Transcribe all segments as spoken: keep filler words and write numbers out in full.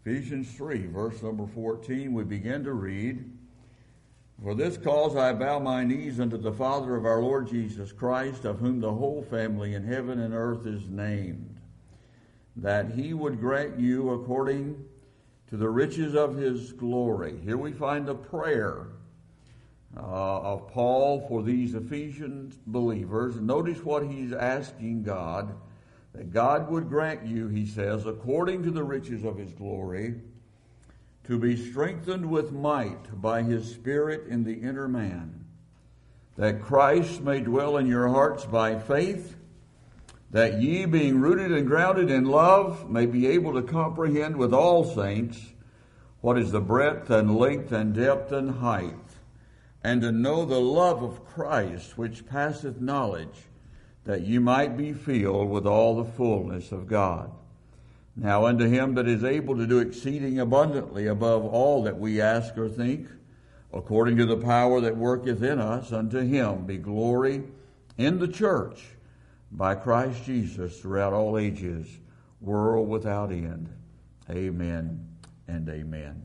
Ephesians three, verse number fourteen, we begin to read, "For this cause I bow my knees unto the Father of our Lord Jesus Christ, of whom the whole family in heaven and earth is named, that he would grant you according to the riches of his glory." Here we find the prayer uh, of Paul for these Ephesian believers. Notice what he's asking God. That God would grant you, he says, according to the riches of his glory, to be strengthened with might by his Spirit in the inner man, that Christ may dwell in your hearts by faith, that ye, being rooted and grounded in love, may be able to comprehend with all saints what is the breadth and length and depth and height, and to know the love of Christ, which passeth knowledge, that ye might be filled with all the fullness of God. Now unto him that is able to do exceeding abundantly above all that we ask or think, according to the power that worketh in us, unto him be glory in the church by Christ Jesus throughout all ages, world without end. Amen and amen.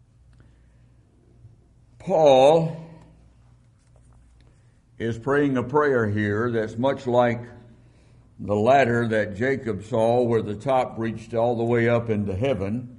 Paul is praying a prayer here that's much like the ladder that Jacob saw, where the top reached all the way up into heaven.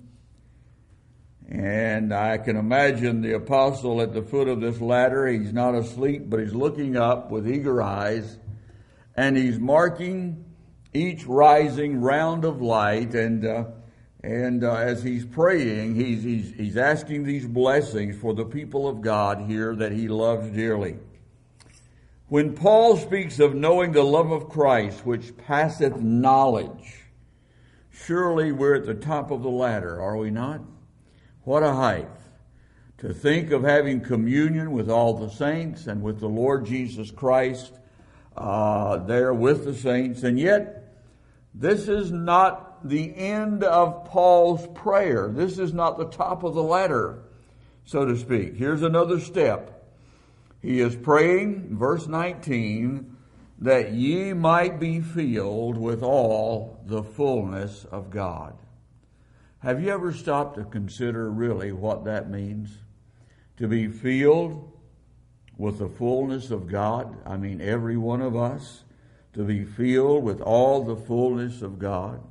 And I can imagine the apostle at the foot of this ladder. He's not asleep, but he's looking up with eager eyes, and he's marking each rising round of light. And uh, and uh, as he's praying, he's, he's he's asking these blessings for the people of God here that he loves dearly. When Paul speaks of knowing the love of Christ, which passeth knowledge, surely we're at the top of the ladder, are we not? What a height. To think of having communion with all the saints and with the Lord Jesus Christ uh, there with the saints. And yet, this is not the end of Paul's prayer. This is not the top of the ladder, so to speak. Here's another step. He is praying, verse nineteen, that ye might be filled with all the fullness of God. Have you ever stopped to consider really what that means? To be filled with the fullness of God? I mean, every one of us. To be filled with all the fullness of God.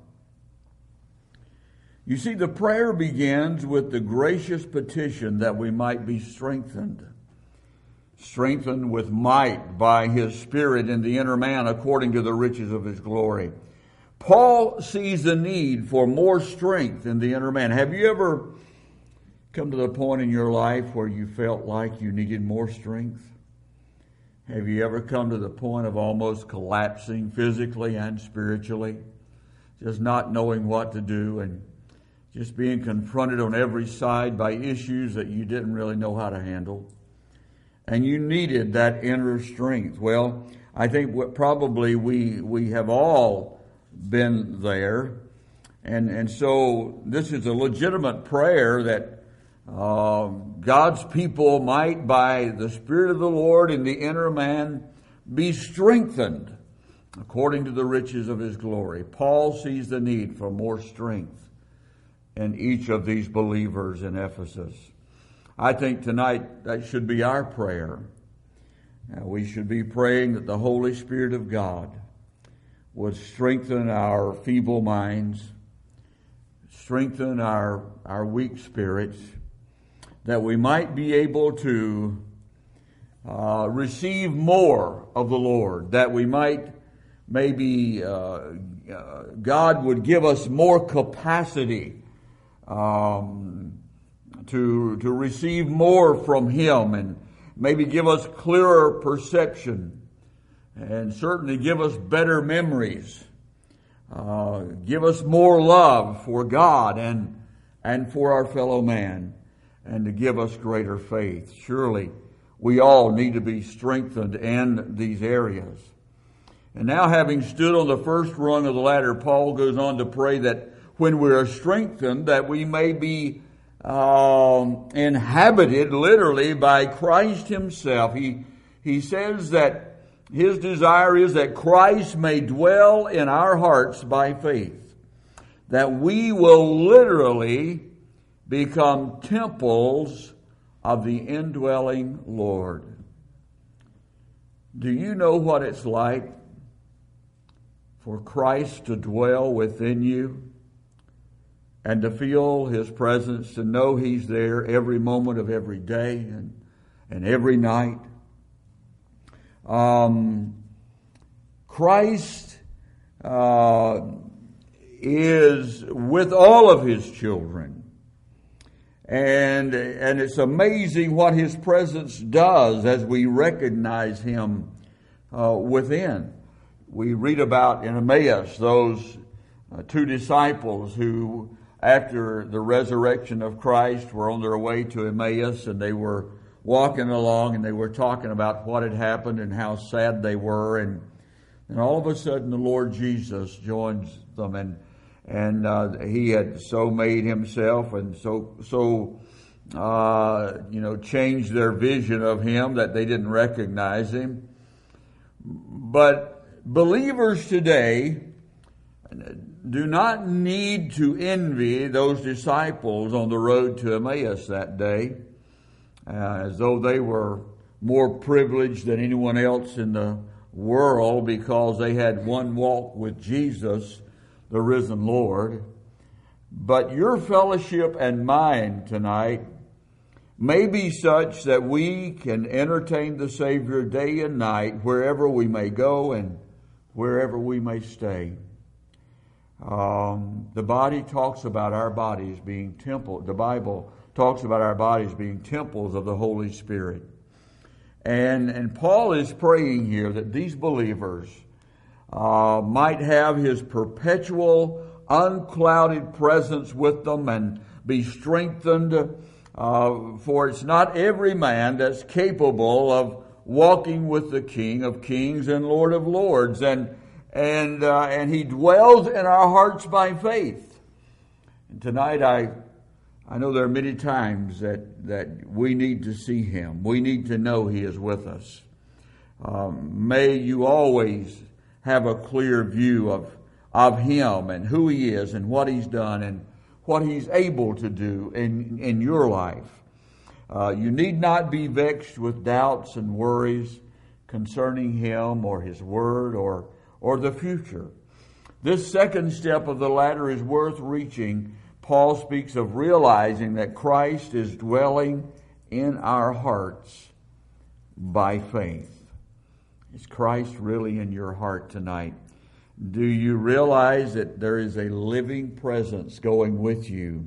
You see, the prayer begins with the gracious petition that we might be strengthened. Strengthened with might by his Spirit in the inner man according to the riches of his glory. Paul sees the need for more strength in the inner man. Have you ever come to the point in your life where you felt like you needed more strength? Have you ever come to the point of almost collapsing physically and spiritually? Just not knowing what to do and just being confronted on every side by issues that you didn't really know how to handle. And you needed that inner strength. Well, I think what probably we we have all been there. And, and so this is a legitimate prayer that uh, God's people might, by the Spirit of the Lord in the inner man, be strengthened according to the riches of his glory. Paul sees the need for more strength in each of these believers in Ephesus. I think tonight that should be our prayer. Uh, we should be praying that the Holy Spirit of God would strengthen our feeble minds, strengthen our, our weak spirits, that we might be able to uh, receive more of the Lord, that we might maybe uh, uh, God would give us more capacity um To, to receive more from him, and maybe give us clearer perception, and certainly give us better memories, uh, give us more love for God and and for our fellow man, and to give us greater faith. Surely we all need to be strengthened in these areas. And now, having stood on the first rung of the ladder, Paul goes on to pray that when we are strengthened, that we may be Um, inhabited literally by Christ himself. He, he says that his desire is that Christ may dwell in our hearts by faith. That we will literally become temples of the indwelling Lord. Do you know what it's like for Christ to dwell within you and to feel His presence, to know He's there every moment of every day and, and every night? Um, Christ uh, is with all of His children. And, and it's amazing what His presence does as we recognize Him uh, within. We read about in Emmaus those uh, two disciples who, after the resurrection of Christ, were on their way to Emmaus, and they were walking along and they were talking about what had happened and how sad they were. And, and all of a sudden the Lord Jesus joins them, and And uh, He had so made Himself and so, so uh, you know, changed their vision of Him that they didn't recognize Him. But believers today do not need to envy those disciples on the road to Emmaus that day, uh, as though they were more privileged than anyone else in the world because they had one walk with Jesus, the risen Lord. But your fellowship and mine tonight may be such that we can entertain the Savior day and night wherever we may go and wherever we may stay. Um, the body talks about our bodies being temple. The Bible talks about our bodies being temples of the Holy Spirit. And, and Paul is praying here that these believers Uh, might have His perpetual, unclouded presence with them and be strengthened. Uh, for it's not every man that's capable of walking with the King of Kings and Lord of Lords, and and uh, and He dwells in our hearts by faith. And tonight, I I know there are many times that that we need to see Him. We need to know He is with us. Um, may you always have a clear view of, of Him and who He is and what He's done and what He's able to do in, in your life. Uh, you need not be vexed with doubts and worries concerning Him or His Word or, or the future. This second step of the ladder is worth reaching. Paul speaks of realizing that Christ is dwelling in our hearts by faith. Is Christ really in your heart tonight? Do you realize that there is a living presence going with you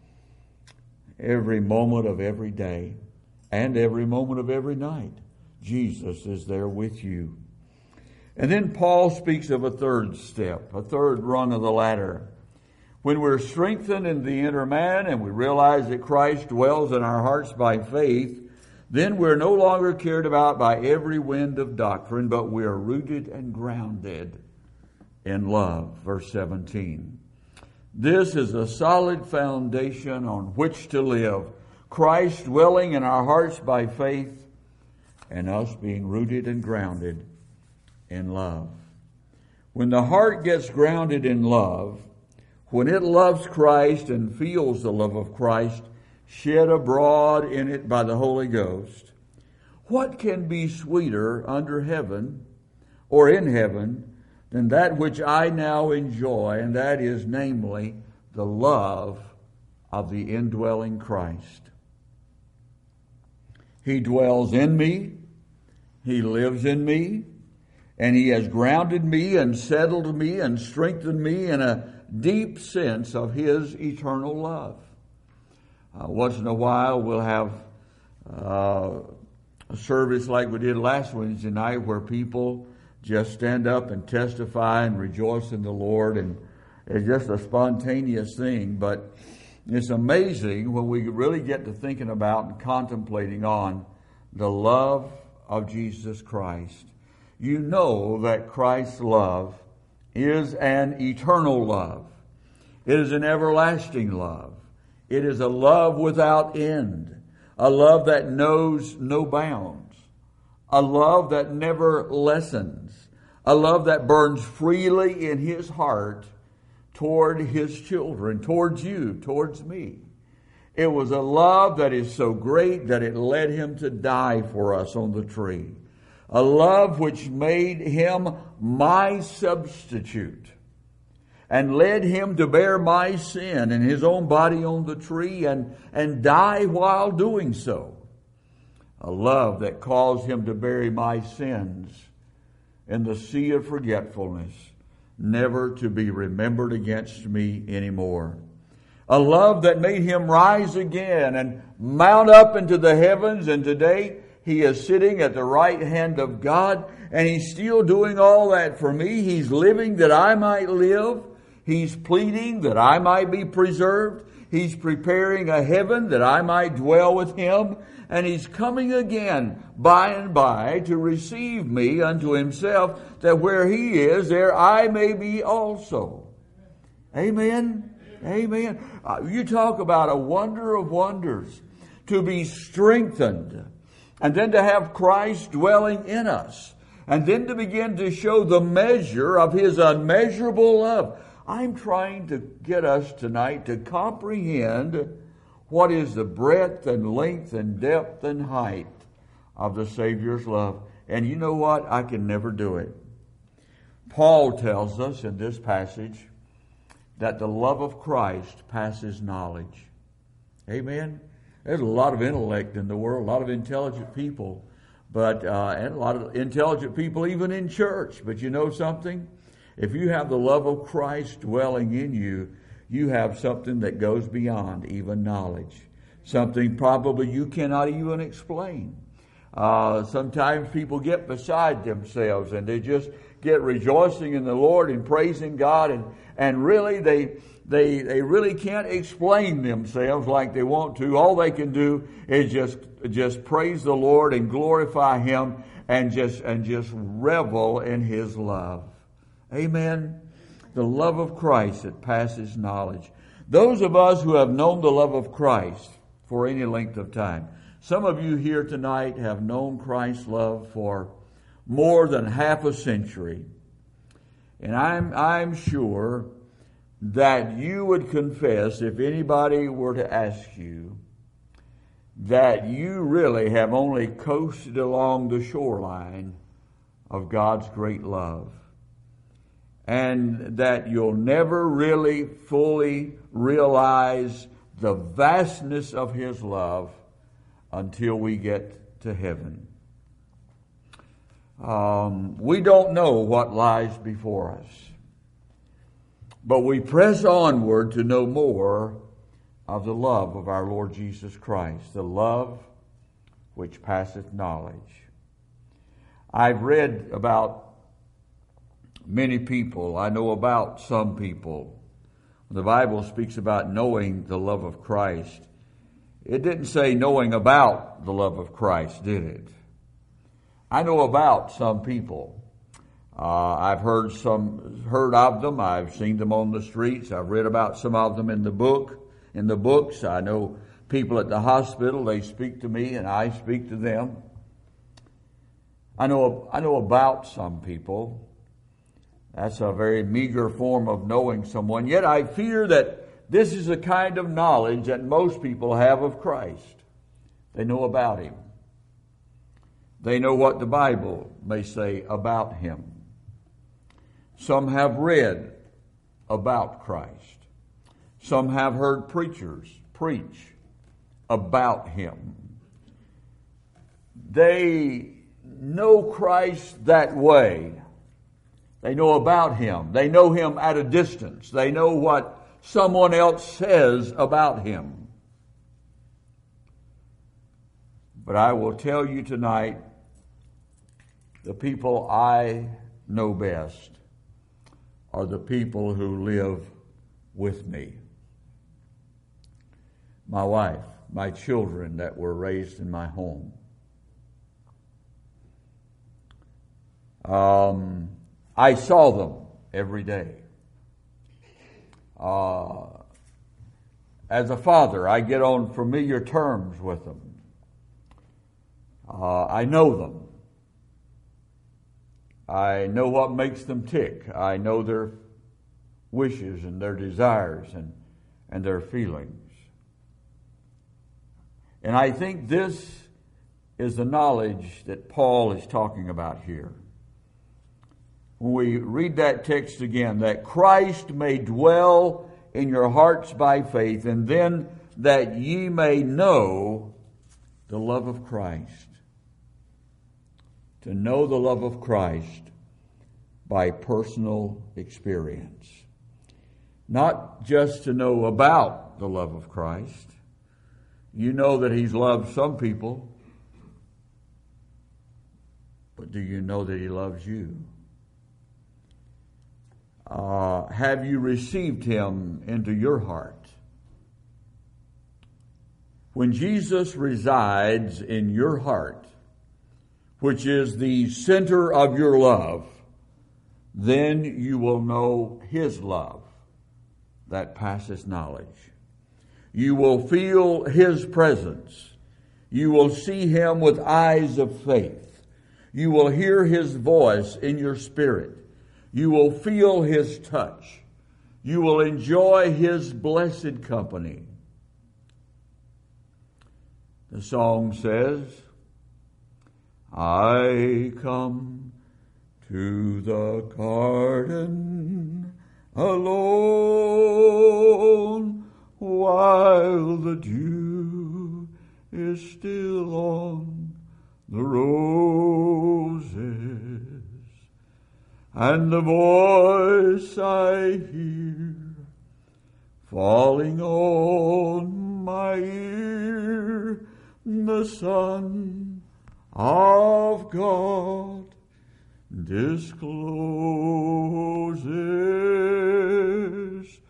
every moment of every day and every moment of every night? Jesus is there with you. And then Paul speaks of a third step, a third rung of the ladder. When we're strengthened in the inner man and we realize that Christ dwells in our hearts by faith, then we're no longer cared about by every wind of doctrine, but we are rooted and grounded in love. Verse seventeen. This is a solid foundation on which to live. Christ dwelling in our hearts by faith, and us being rooted and grounded in love. When the heart gets grounded in love, when it loves Christ and feels the love of Christ shed abroad in it by the Holy Ghost, what can be sweeter under heaven or in heaven than that which I now enjoy, and that is namely the love of the indwelling Christ. He dwells in me, He lives in me, and He has grounded me and settled me and strengthened me in a deep sense of His eternal love. Uh, once in a while, we'll have uh, a service like we did last Wednesday night where people just stand up and testify and rejoice in the Lord. And it's just a spontaneous thing. But it's amazing when we really get to thinking about and contemplating on the love of Jesus Christ. You know that Christ's love is an eternal love. It is an everlasting love. It is a love without end, a love that knows no bounds, a love that never lessens, a love that burns freely in His heart toward His children, towards you, towards me. It was a love that is so great that it led him to die for us on the tree. A love which made him my substitute and led him to bear my sin in his own body on the tree and, and die while doing so. A love that caused him to bury my sins in the sea of forgetfulness, never to be remembered against me anymore. A love that made him rise again and mount up into the heavens, and today he is sitting at the right hand of God, and he's still doing all that for me. He's living that I might live. He's pleading that I might be preserved. He's preparing a heaven that I might dwell with him. And he's coming again by and by to receive me unto himself, that where he is, there I may be also. Amen. Amen. Uh, you talk about a wonder of wonders, to be strengthened, and then to have Christ dwelling in us, and then to begin to show the measure of his unmeasurable love. I'm trying to get us tonight to comprehend what is the breadth and length and depth and height of the Savior's love. And you know what? I can never do it. Paul tells us in this passage that the love of Christ passes knowledge. Amen? There's a lot of intellect in the world, a lot of intelligent people, but uh, and a lot of intelligent people even in church. But you know something? If you have the love of Christ dwelling in you, you have something that goes beyond even knowledge. Something probably you cannot even explain. Uh, sometimes people get beside themselves and they just get rejoicing in the Lord and praising God, and, and really they, they, they really can't explain themselves like they want to. All they can do is just, just praise the Lord and glorify Him and just, and just revel in His love. Amen. The love of Christ that passes knowledge. Those of us who have known the love of Christ for any length of time. Some of you here tonight have known Christ's love for more than half a century. And I'm, I'm sure that you would confess, if anybody were to ask you, that you really have only coasted along the shoreline of God's great love. And that you'll never really fully realize the vastness of His love until we get to heaven. Um, we don't know what lies before us, but we press onward to know more of the love of our Lord Jesus Christ, the love which passeth knowledge. I've read about many people. I know about some people. The Bible speaks about knowing the love of Christ. It didn't say knowing about the love of Christ, did it? I know about some people. Uh, I've heard some, heard of them. I've seen them on the streets. I've read about some of them in the book, in the books. I know people at the hospital. They speak to me, and I speak to them. I know, I know about some people. That's a very meager form of knowing someone. Yet I fear that this is the kind of knowledge that most people have of Christ. They know about Him. They know what the Bible may say about Him. Some have read about Christ. Some have heard preachers preach about Him. They know Christ that way. They know about Him. They know Him at a distance. They know what someone else says about Him. But I will tell you tonight, the people I know best are the people who live with me. My wife, my children that were raised in my home. Um, I saw them every day. Uh, as a father, I get on familiar terms with them. Uh, I know them. I know what makes them tick. I know their wishes and their desires and, and their feelings. And I think this is the knowledge that Paul is talking about here. When we read that text again, that Christ may dwell in your hearts by faith, and then that ye may know the love of Christ. To know the love of Christ by personal experience. Not just to know about the love of Christ. You know that He's loved some people, but do you know that He loves you? Uh, have you received Him into your heart? When Jesus resides in your heart, which is the center of your love, then you will know His love that passes knowledge. You will feel His presence. You will see Him with eyes of faith. You will hear His voice in your spirit. You will feel His touch. You will enjoy His blessed company. The song says, I come to the garden alone while the dew is still on the roses, and the voice I hear falling on my ear, the Son of God discloses,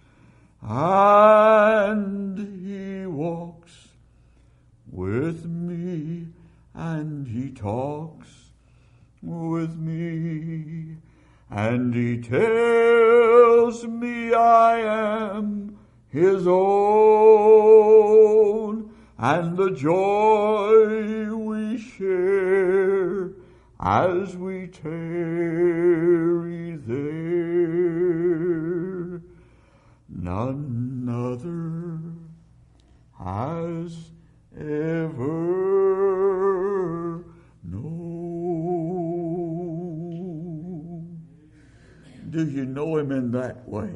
and He walks with me, and He talks with me, and He tells me I am His own, and the joy we share as we tarry there, none other has ever known. Do you know Him in that way?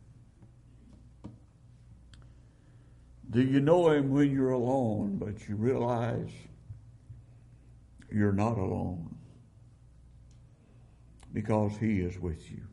Do you know Him when you're alone, but you realize you're not alone? Because He is with you.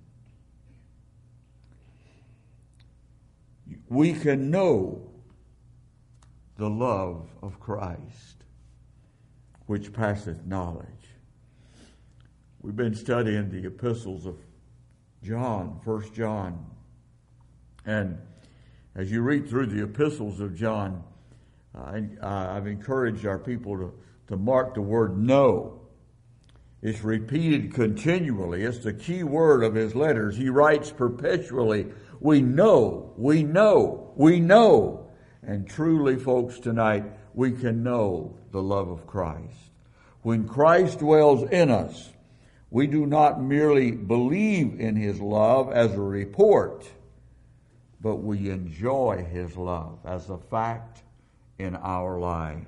We can know the love of Christ, which passeth knowledge. We've been studying the epistles of John, First John. And as you read through the epistles of John, I, I've encouraged our people to, to mark the word know. It's repeated continually. It's the key word of his letters. He writes perpetually, we know, we know, we know. And truly, folks, tonight, we can know the love of Christ. When Christ dwells in us, we do not merely believe in His love as a report, but we enjoy His love as a fact in our lives.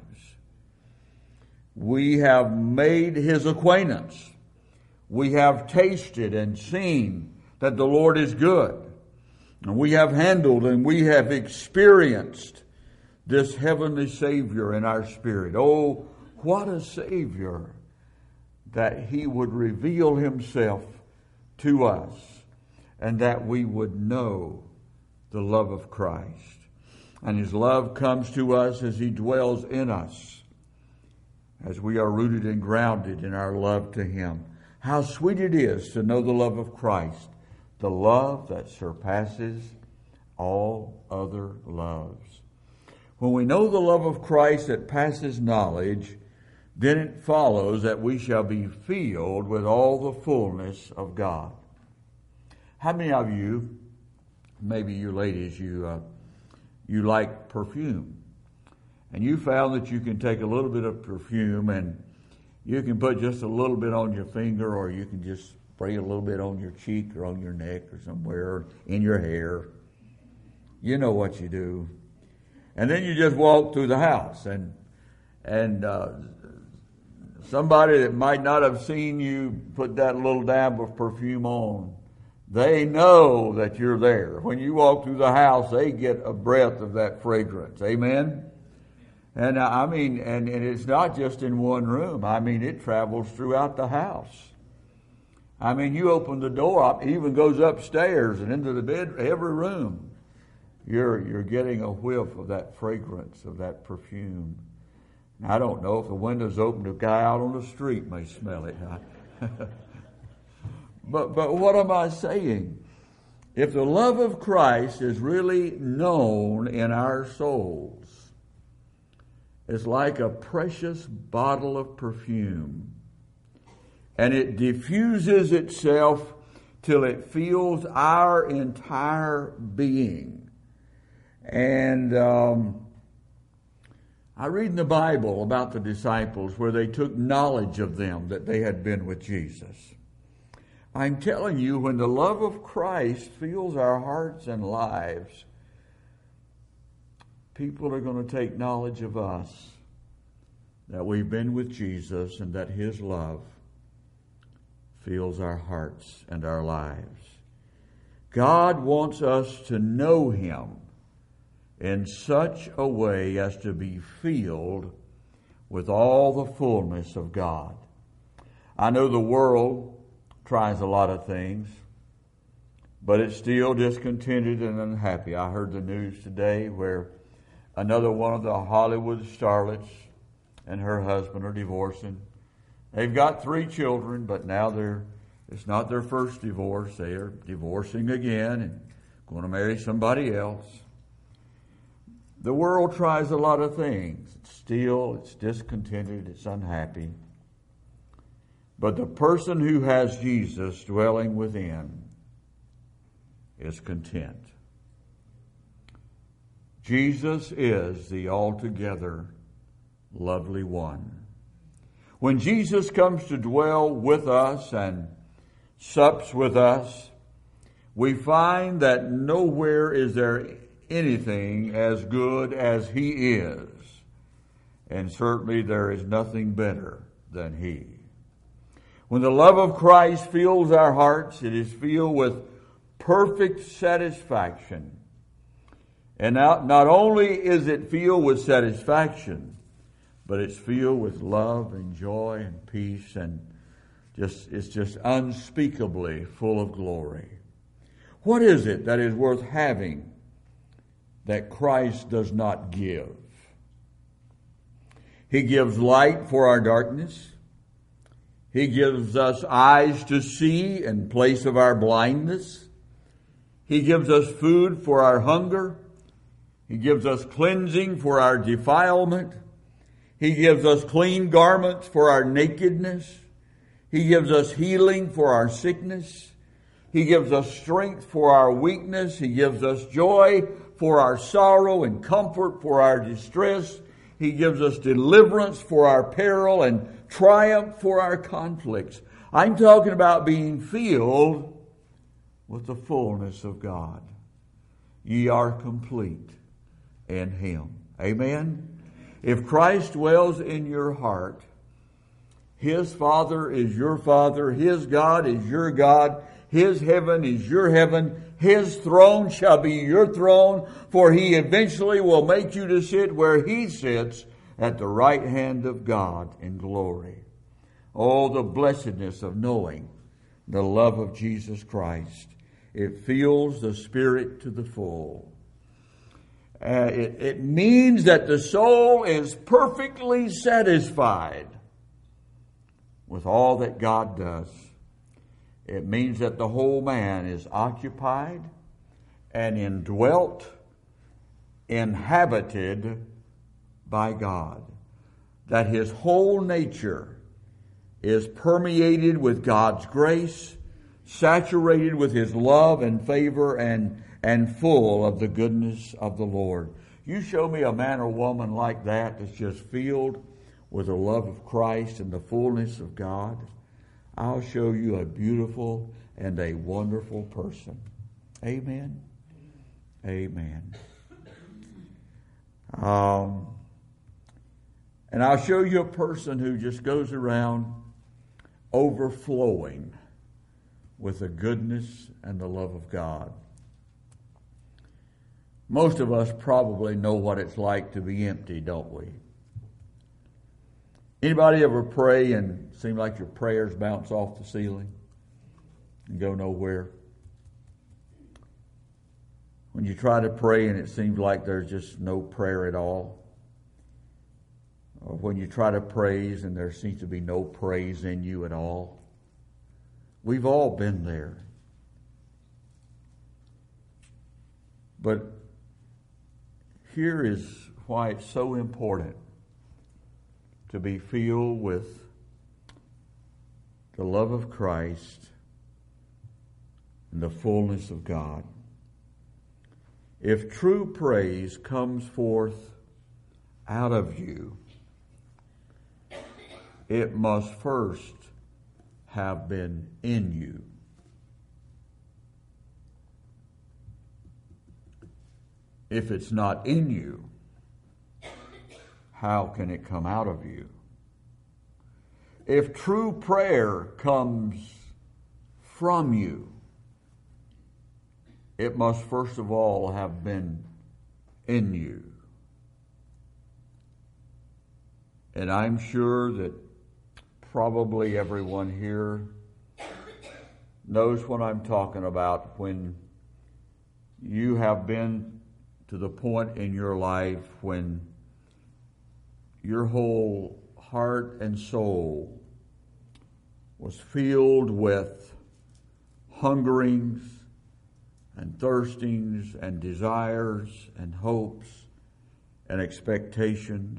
We have made His acquaintance. We have tasted and seen that the Lord is good. And we have handled and we have experienced this heavenly Savior in our spirit. Oh, what a Savior, that He would reveal Himself to us and that we would know the love of Christ. And His love comes to us as He dwells in us, as we are rooted and grounded in our love to Him. How sweet it is to know the love of Christ, the love that surpasses all other loves. When we know the love of Christ that passes knowledge, then it follows that we shall be filled with all the fullness of God. How many of you, maybe you ladies, you uh, you like perfume? And you found that you can take a little bit of perfume and you can put just a little bit on your finger, or you can just spray a little bit on your cheek or on your neck or somewhere in your hair. You know what you do. And then you just walk through the house. And and uh, somebody that might not have seen you put that little dab of perfume on, they know that you're there. When you walk through the house, they get a breath of that fragrance. Amen? And uh, I mean, and, and it's not just in one room. I mean, it travels throughout the house. I mean, you open the door up, it even goes upstairs and into the bed, every room. You're, you're getting a whiff of that fragrance, of that perfume. I don't know if the window's open, the guy out on the street may smell it. but but what am I saying? If the love of Christ is really known in our souls, it's like a precious bottle of perfume, and it diffuses itself till it fills our entire being. And um I read in the Bible about the disciples where they took knowledge of them that they had been with Jesus. I'm telling you, when the love of Christ fills our hearts and lives, people are going to take knowledge of us, that we've been with Jesus and that His love fills our hearts and our lives. God wants us to know Him in such a way as to be filled with all the fullness of God. I know the world tries a lot of things, but it's still discontented and unhappy. I heard the news today where another one of the Hollywood starlets and her husband are divorcing. They've got three children, but now they're it's not their first divorce. They are divorcing again and going to marry somebody else. The world tries a lot of things. It's still, it's discontented, it's unhappy. But the person who has Jesus dwelling within is content. Jesus is the altogether lovely one. When Jesus comes to dwell with us and sups with us, we find that nowhere is there anything as good as He is. And certainly there is nothing better than He. When the love of Christ fills our hearts, it is filled with perfect satisfaction. And not, not only is it filled with satisfaction, but it's filled with love and joy and peace, and just it's just unspeakably full of glory. What is it that is worth having that Christ does not give? He gives light for our darkness. He gives us eyes to see in place of our blindness. He gives us food for our hunger. He gives us cleansing for our defilement. He gives us clean garments for our nakedness. He gives us healing for our sickness. He gives us strength for our weakness. He gives us joy for our sorrow and comfort for our distress. He gives us deliverance for our peril and triumph for our conflicts. I'm talking about being filled with the fullness of God. Ye are complete in Him. Amen? If Christ dwells in your heart, His Father is your Father, His God is your God, His heaven is your heaven, His throne shall be your throne, for He eventually will make you to sit where He sits at the right hand of God in glory. Oh, the blessedness of knowing the love of Jesus Christ. It fills the spirit to the full. Uh, it, it means that the soul is perfectly satisfied with all that God does. It means that the whole man is occupied and indwelt, inhabited by God. That his whole nature is permeated with God's grace, saturated with His love and favor, and, and full of the goodness of the Lord. You show me a man or woman like that that's just filled with the love of Christ and the fullness of God, I'll show you a beautiful and a wonderful person. Amen. Amen. Um, And I'll show you a person who just goes around overflowing with the goodness and the love of God. Most of us probably know what it's like to be empty, don't we? Anybody ever pray and seem like your prayers bounce off the ceiling and go nowhere? When you try to pray and it seems like there's just no prayer at all? Or when you try to praise and there seems to be no praise in you at all? We've all been there. But here is why it's so important to be filled with the love of Christ and the fullness of God. If true praise comes forth out of you, it must first have been in you. If it's not in you, how can it come out of you? If true prayer comes from you, it must first of all have been in you. And I'm sure that probably everyone here knows what I'm talking about when you have been to the point in your life when your whole heart and soul was filled with hungerings and thirstings and desires and hopes and expectations.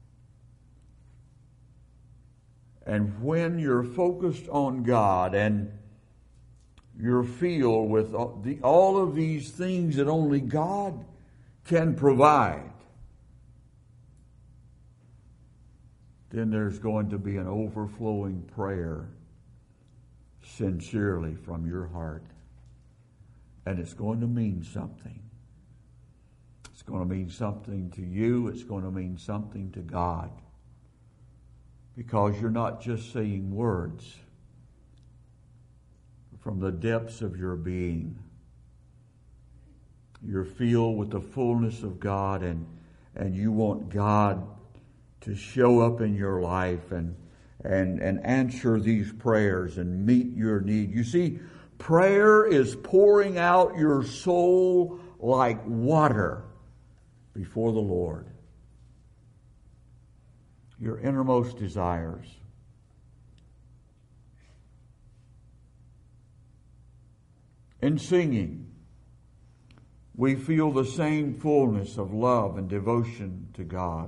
And when you're focused on God and you're filled with all, the, all of these things that only God can provide, then there's going to be an overflowing prayer sincerely from your heart. And it's going to mean something. It's going to mean something to you. It's going to mean something to God. Because you're not just saying words from the depths of your being. You're filled with the fullness of God, and, and you want God to show up in your life and, and, and answer these prayers and meet your need. You see, prayer is pouring out your soul like water before the Lord. Your innermost desires. In singing, we feel the same fullness of love and devotion to God.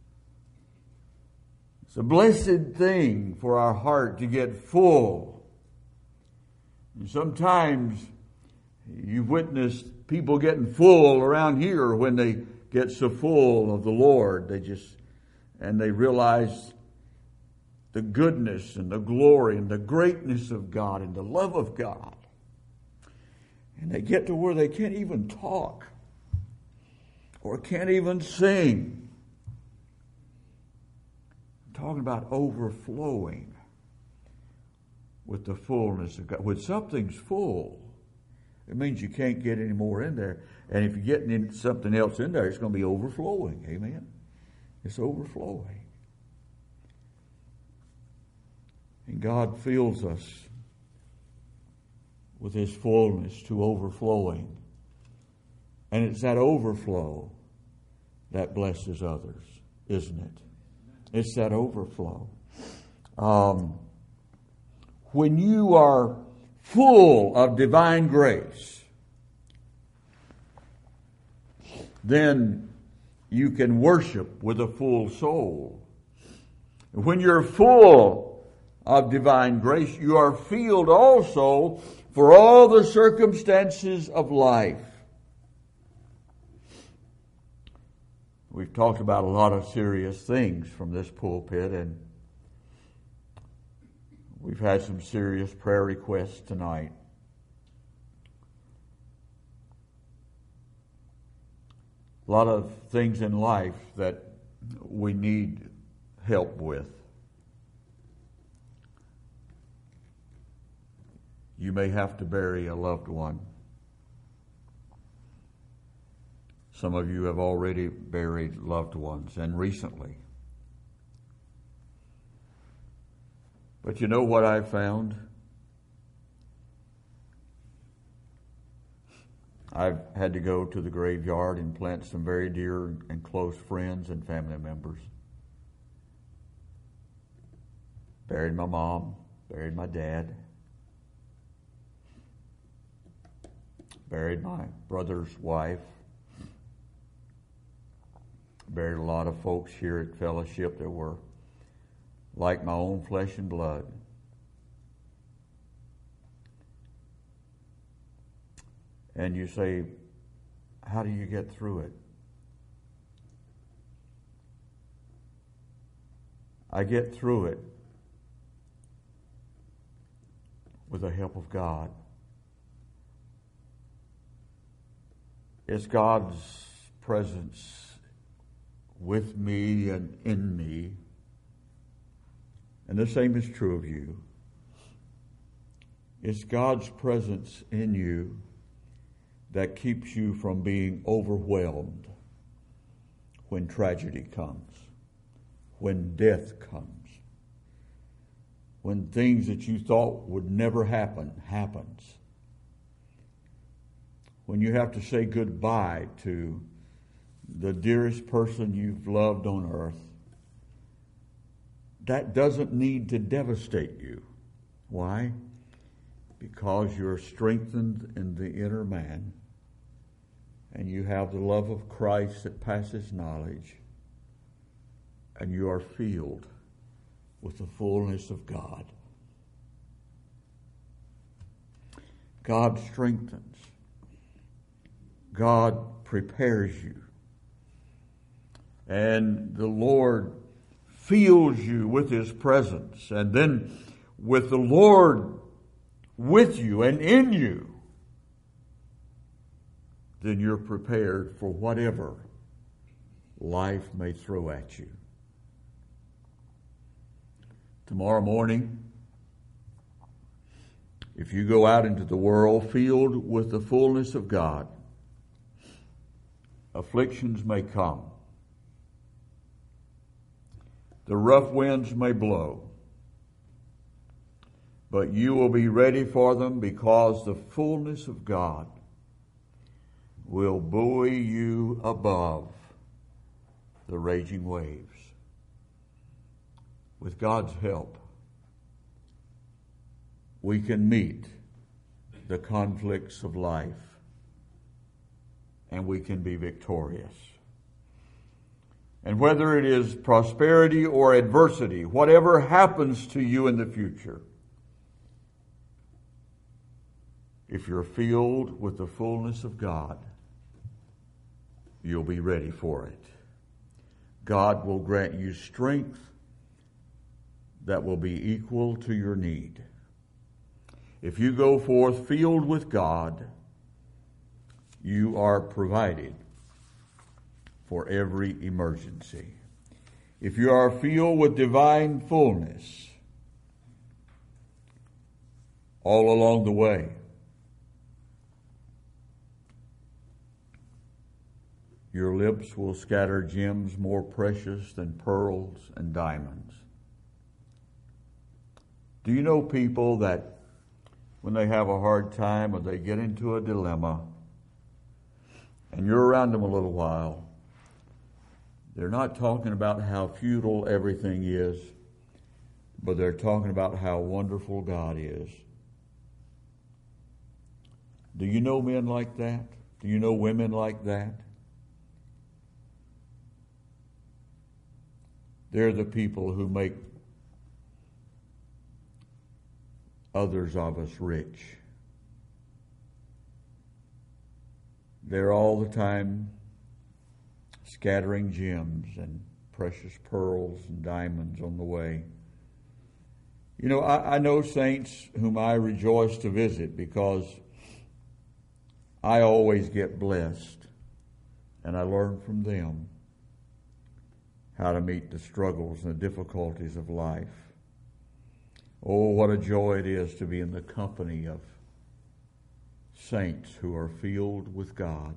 It's a blessed thing for our heart to get full. And sometimes you've witnessed people getting full around here when they get so full of the Lord. They just, and they realize the goodness and the glory and the greatness of God and the love of God. And they get to where they can't even talk or can't even sing. I'm talking about overflowing with the fullness of God. When something's full, it means you can't get any more in there. And if you're getting in something else in there, it's going to be overflowing. Amen? It's overflowing. And God fills us with His fullness to overflowing. And it's that overflow that blesses others, isn't it? It's that overflow. Um, when you are full of divine grace, then you can worship with a full soul. When you're full of divine grace, you are filled also for all the circumstances of life. We've talked about a lot of serious things from this pulpit, and we've had some serious prayer requests tonight. A lot of things in life that we need help with. You may have to bury a loved one. Some of you have already buried loved ones, and recently. But you know what I found? I've had to go to the graveyard and plant some very dear and close friends and family members. Buried my mom, buried my dad, buried my brother's wife, buried a lot of folks here at Fellowship that were like my own flesh and blood. And you say, how do you get through it? I get through it with the help of God. It's God's presence with me and in me. And the same is true of you. It's God's presence in you that keeps you from being overwhelmed when tragedy comes, when death comes, when things that you thought would never happen, happens. When you have to say goodbye to the dearest person you've loved on earth, that doesn't need to devastate you. Why? Because you're strengthened in the inner man, and you have the love of Christ that passes knowledge, and you are filled with the fullness of God. God strengthens. God prepares you. And the Lord fills you with His presence. And then with the Lord with you and in you, then you're prepared for whatever life may throw at you. Tomorrow morning, if you go out into the world filled with the fullness of God, afflictions may come. The rough winds may blow. But you will be ready for them because the fullness of God will buoy you above the raging waves. With God's help, we can meet the conflicts of life, and we can be victorious. And whether it is prosperity or adversity, whatever happens to you in the future, if you're filled with the fullness of God, you'll be ready for it. God will grant you strength that will be equal to your need. If you go forth filled with God, you are provided for every emergency. If you are filled with divine fullness all along the way, your lips will scatter gems more precious than pearls and diamonds. Do you know people that when they have a hard time or they get into a dilemma and you're around them a little while, they're not talking about how futile everything is, but they're talking about how wonderful God is. Do you know men like that? Do you know women like that? They're the people who make others of us rich. They're all the time scattering gems and precious pearls and diamonds on the way. You know, I, I know saints whom I rejoice to visit because I always get blessed and I learn from them how to meet the struggles and the difficulties of life. Oh, what a joy it is to be in the company of saints who are filled with God.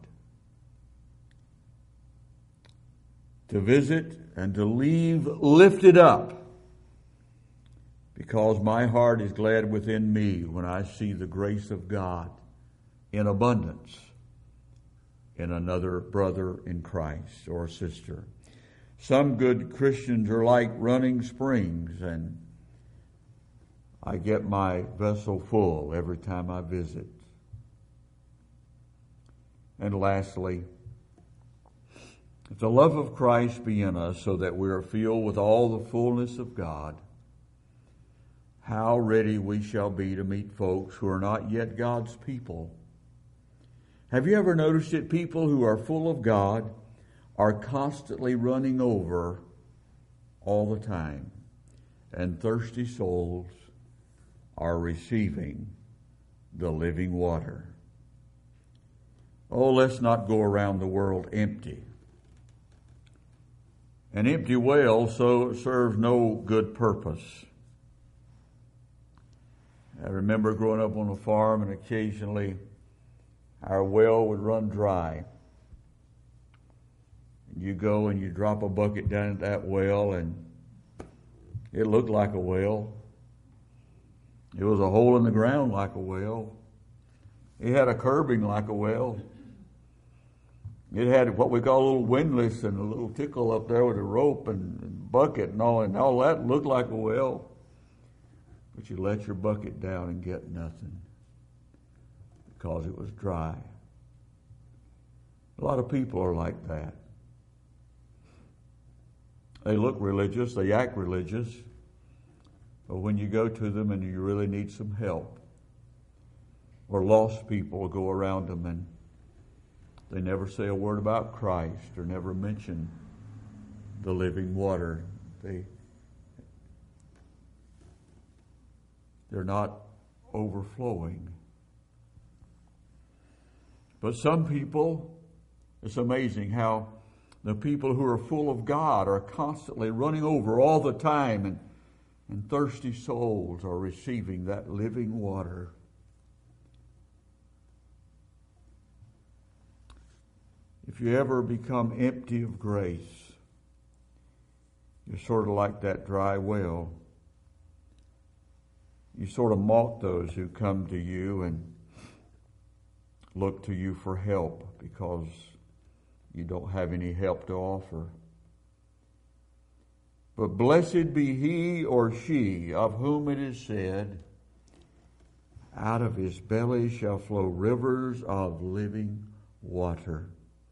To visit and to leave lifted up, because my heart is glad within me when I see the grace of God in abundance in another brother in Christ or sister. Some good Christians are like running springs, and I get my vessel full every time I visit. And lastly, if the love of Christ be in us so that we are filled with all the fullness of God, how ready we shall be to meet folks who are not yet God's people. Have you ever noticed that people who are full of God are constantly running over all the time, and thirsty souls are receiving the living water? Oh, let's not go around the world empty. An empty well so serves no good purpose. I remember growing up on a farm, and occasionally our well would run dry. And you go and you drop a bucket down at that well, and it looked like a well. It was a hole in the ground like a well. It had a curbing like a well. It had what we call a little windlass and a little tickle up there with a rope and, and bucket and all, and all that looked like a well. But you let your bucket down and get nothing because it was dry. A lot of people are like that. They look religious, they act religious, but when you go to them and you really need some help, or lost people go around them and they never say a word about Christ or never mention the living water. They, they're not overflowing. But some people, it's amazing how the people who are full of God are constantly running over all the time, and, and thirsty souls are receiving that living water. If you ever become empty of grace, you're sort of like that dry well. You sort of mock those who come to you and look to you for help because you don't have any help to offer. But blessed be he or she of whom it is said, out of his belly shall flow rivers of living water.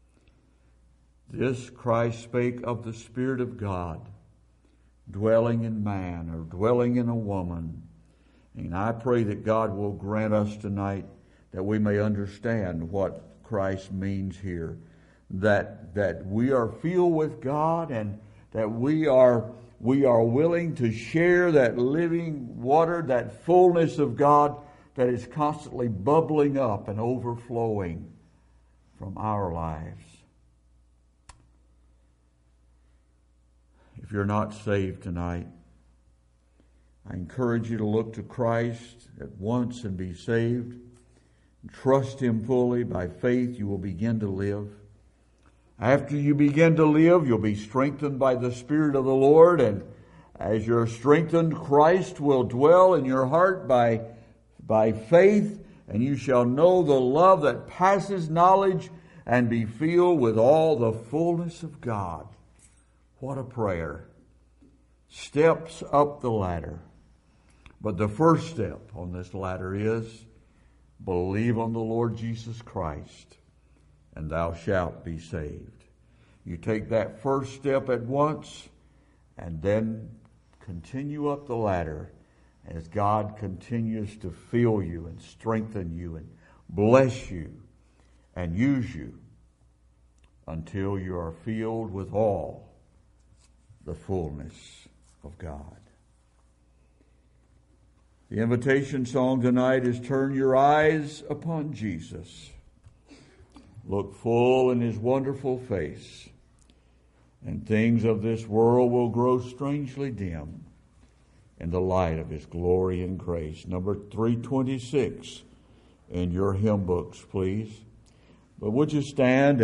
This Christ spake of the Spirit of God dwelling in man or dwelling in a woman. And I pray that God will grant us tonight that we may understand what Christ means here. That that we are filled with God, and that we are we are willing to share that living water, that fullness of God that is constantly bubbling up and overflowing from our lives. If you're not saved tonight, I encourage you to look to Christ at once and be saved. Trust Him fully. By faith, you will begin to live. After you begin to live, you'll be strengthened by the Spirit of the Lord, and as you're strengthened, Christ will dwell in your heart by, by faith, and you shall know the love that passes knowledge and be filled with all the fullness of God. What a prayer. Steps up the ladder. But the first step on this ladder is believe on the Lord Jesus Christ, and thou shalt be saved. You take that first step at once, and then continue up the ladder as God continues to fill you and strengthen you and bless you and use you until you are filled with all the fullness of God. The invitation song tonight is Turn Your Eyes Upon Jesus. Look full in His wonderful face. and things of this world will grow strangely dim in the light of His glory and grace. Number three twenty-six in your hymn books, please. But would you stand